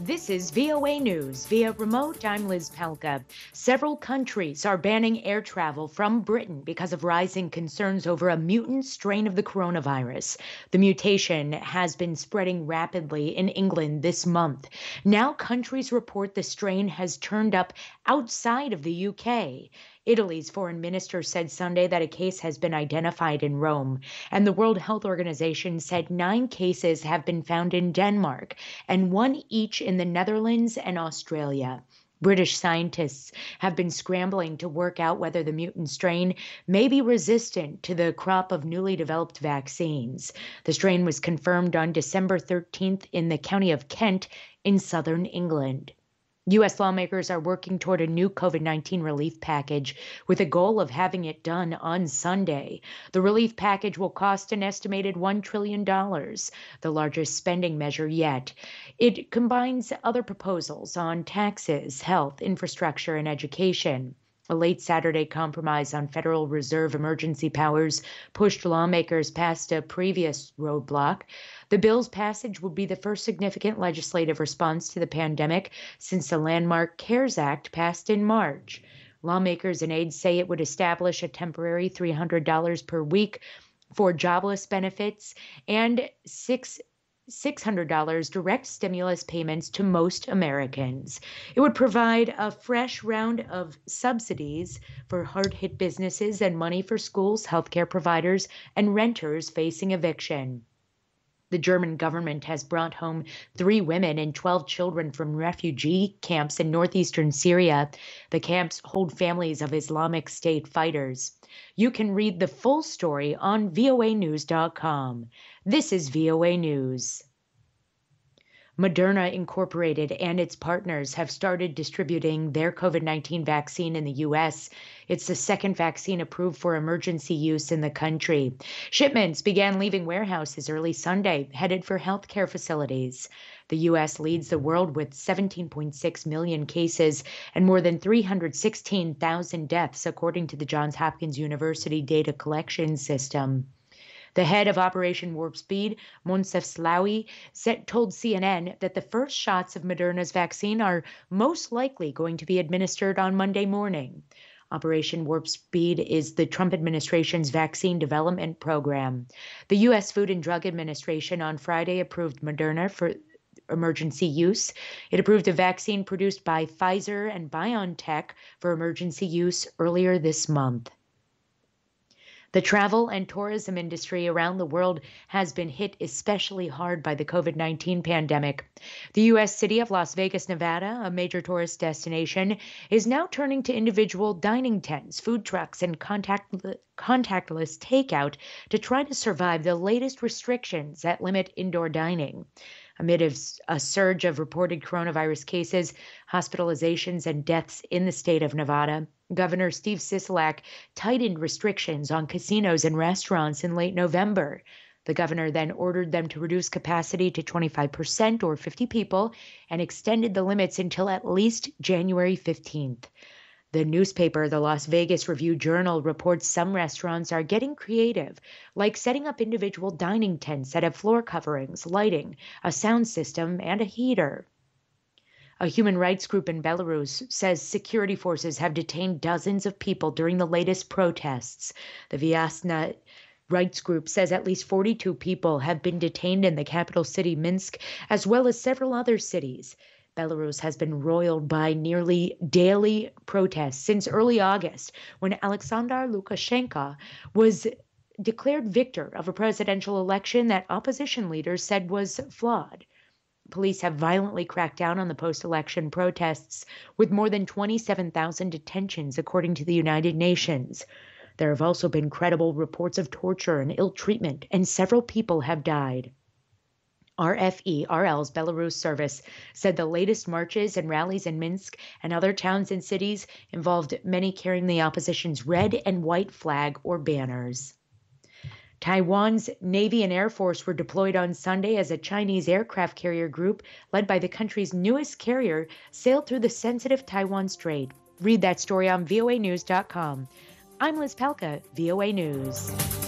This is VOA News. Via remote, I'm Liz Palka. Several countries are banning air travel from Britain because of rising concerns over a mutant strain of the coronavirus. The mutation has been spreading rapidly in England this month. Now countries report the strain has turned up outside of the UK. Italy's foreign minister said Sunday that a case has been identified in Rome, and the World Health Organization said 9 cases have been found in Denmark and 1 each in the Netherlands and Australia. British scientists have been scrambling to work out whether the mutant strain may be resistant to the crop of newly developed vaccines. The strain was confirmed on December 13th in the county of Kent in southern England. U.S. lawmakers are working toward a new COVID-19 relief package with a goal of having it done on Sunday. The relief package will cost an estimated $1 trillion, the largest spending measure yet. It combines other proposals on taxes, health, infrastructure, and education. A late Saturday compromise on Federal Reserve emergency powers pushed lawmakers past a previous roadblock. The bill's passage would be the first significant legislative response to the pandemic since the landmark CARES Act passed in March. Lawmakers and aides say it would establish a temporary $300 per week for jobless benefits and $600 direct stimulus payments to most Americans. It would provide a fresh round of subsidies for hard-hit businesses and money for schools, healthcare providers, and renters facing eviction. The German government has brought home 3 women and 12 children from refugee camps in northeastern Syria. The camps hold families of Islamic State fighters. You can read the full story on voanews.com. This is VOA News. Moderna Incorporated and its partners have started distributing their COVID-19 vaccine in the U.S. It's the second vaccine approved for emergency use in the country. Shipments began leaving warehouses early Sunday, headed for healthcare facilities. The U.S. leads the world with 17.6 million cases and more than 316,000 deaths, according to the Johns Hopkins University data collection system. The head of Operation Warp Speed, Moncef Slaoui, told CNN that the first shots of Moderna's vaccine are most likely going to be administered on Monday morning. Operation Warp Speed is the Trump administration's vaccine development program. The U.S. Food and Drug Administration on Friday approved Moderna for emergency use. It approved a vaccine produced by Pfizer and BioNTech for emergency use earlier this month. The travel and tourism industry around the world has been hit especially hard by the COVID-19 pandemic. The U.S. city of Las Vegas, Nevada, a major tourist destination, is now turning to individual dining tents, food trucks, and contactless takeout to try to survive the latest restrictions that limit indoor dining. Amid a surge of reported coronavirus cases, hospitalizations, and deaths in the state of Nevada, Governor Steve Sisolak tightened restrictions on casinos and restaurants in late November. The governor then ordered them to reduce capacity to 25% or 50 people and extended the limits until at least January 15th. The newspaper, the Las Vegas Review-Journal, reports some restaurants are getting creative, like setting up individual dining tents that have floor coverings, lighting, a sound system, and a heater. A human rights group in Belarus says security forces have detained dozens of people during the latest protests. The Vyasna rights group says at least 42 people have been detained in the capital city, Minsk, as well as several other cities. Belarus has been roiled by nearly daily protests since early August, when Alexander Lukashenko was declared victor of a presidential election that opposition leaders said was flawed. Police have violently cracked down on the post-election protests, with more than 27,000 detentions, according to the United Nations. There have also been credible reports of torture and ill treatment, and several people have died. RFE-RL's Belarus service said the latest marches and rallies in Minsk and other towns and cities involved many carrying the opposition's red and white flag or banners. Taiwan's Navy and Air Force were deployed on Sunday as a Chinese aircraft carrier group led by the country's newest carrier sailed through the sensitive Taiwan Strait. Read that story on voanews.com. I'm Liz Palka, VOA News.